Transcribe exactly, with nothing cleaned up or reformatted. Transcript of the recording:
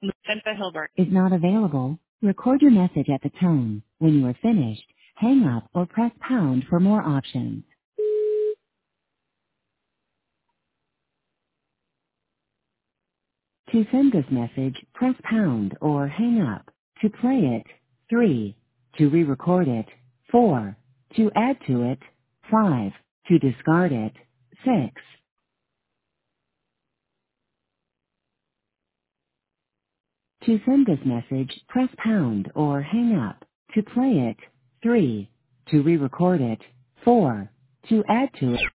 Lucenta Hilbert. is not available. Record your message at the tone. When you are finished, hang up or press pound for more options. To send this message, press pound or hang up. To play it, three. To re-record it, four. To add to it, five. To discard it, six. To send this message, press pound or hang up. To play it, three. To re-record it, four. To add to it,